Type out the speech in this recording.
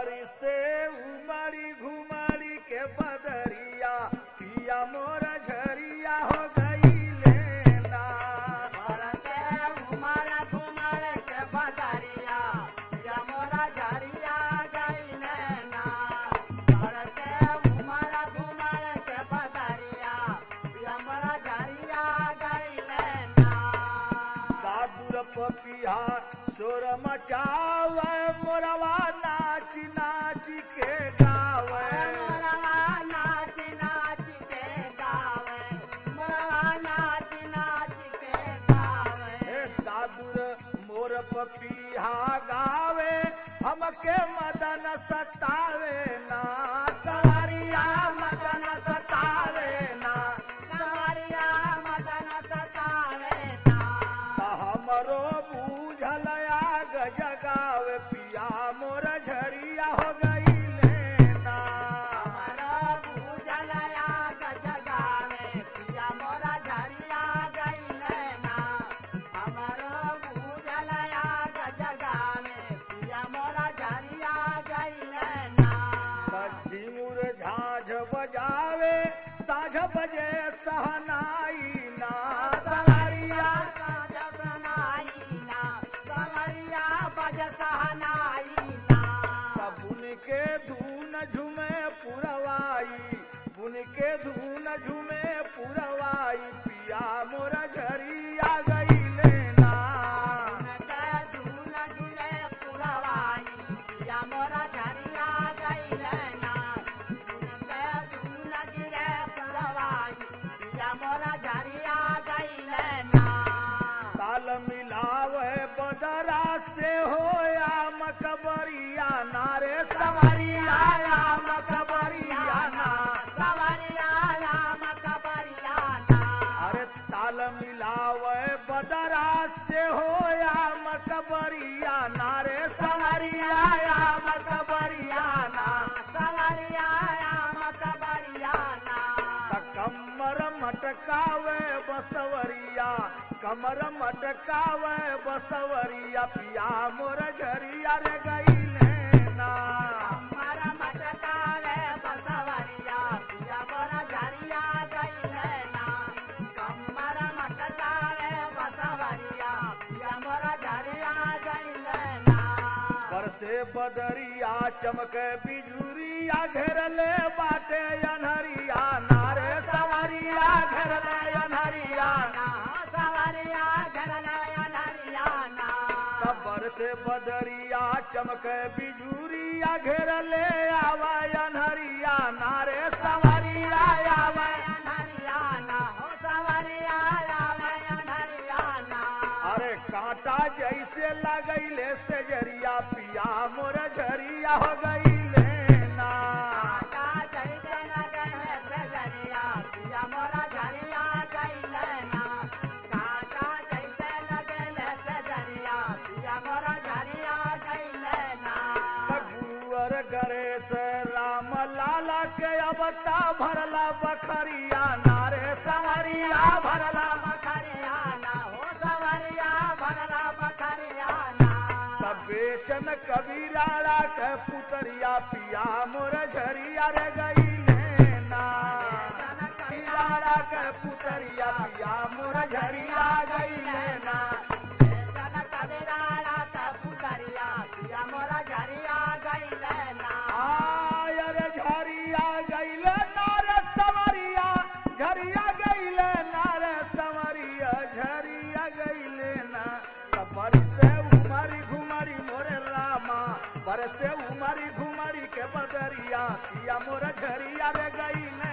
बरसे उमड़ी घुमड़ी के बदरिया पिया मोर झरिया हो गईले ना। बरसे उमड़ घुमड़ के बदरिया पिया मोरा झरिया गईले ना। बरसे उमड़ घुमड़ के बदरिया पिया मोरा झरिया गईले ना। दादुर पपिया शोर मचावे मोरवा नाच नाच के गावे। मोरवा नाच नाच के गावे, मोरवा नाच नाच के गावे। हे दादुर मोर पपिया गावे हमके मदन सतावे ना। सवरिया मदन सतावे ना। सवरिया मदन सतावे ना। हमरो बूझल आग जगावे पिया मोर झरिया हो गईले ना। हमरो बूझल आग जगावे पिया मोरा झरिया गईले ना। हमरो बूझल आग जगावे पिया मोरा झरिया गईले ना। झिमुर झांझ बजावे साझ बजे सहनाई ना। सवरिया बुन के धून झुमे पुरवाई, बुन के धून झुमे पुरवाई पिया मोर झरिया गईले ना। ताल मिलावे बदरा से होया मकबरिया नारे सवरिया मकबरिया ना। अरे ताल मिलावे बदरा से होया मकबरिया नारे सवरिया मकबरिया ना। कमर मटकावे बसवरिया, कमर मटकावे बसवरिया पिया मोर झरिया रे गईले ना। बरसे बदरिया चमके बिजुरिया घेरले बाटे अनहरिया नारे सवरिया घेरले अनहरिया। बरसे बदरिया चमके बिजुरिया घेरले आवा अनहरिया नारे सवरिया आवा। अरे कांटा जैसे लगैले से जरिया पिया मोर झरिया हो गईले ना। गुरुवर गणेश राम लाला के अबता भरला बखरिया नारे सवरिया भरला बेचन कबीराड़ा के पुतरिया पिया मोर झरिया रे गईले ना। कबीराड़ा के पुतरिया पिया मोर झरिया गईले ना। आयर झरिया गईले नारे सवरिया झरिया गईले नारे सवरिया झरिया गईले ना। बरसे उमरी घुमरी मोरे रामा, बरसे उमरी घुमरी के बदरिया पिया मोर झरिया रे गईले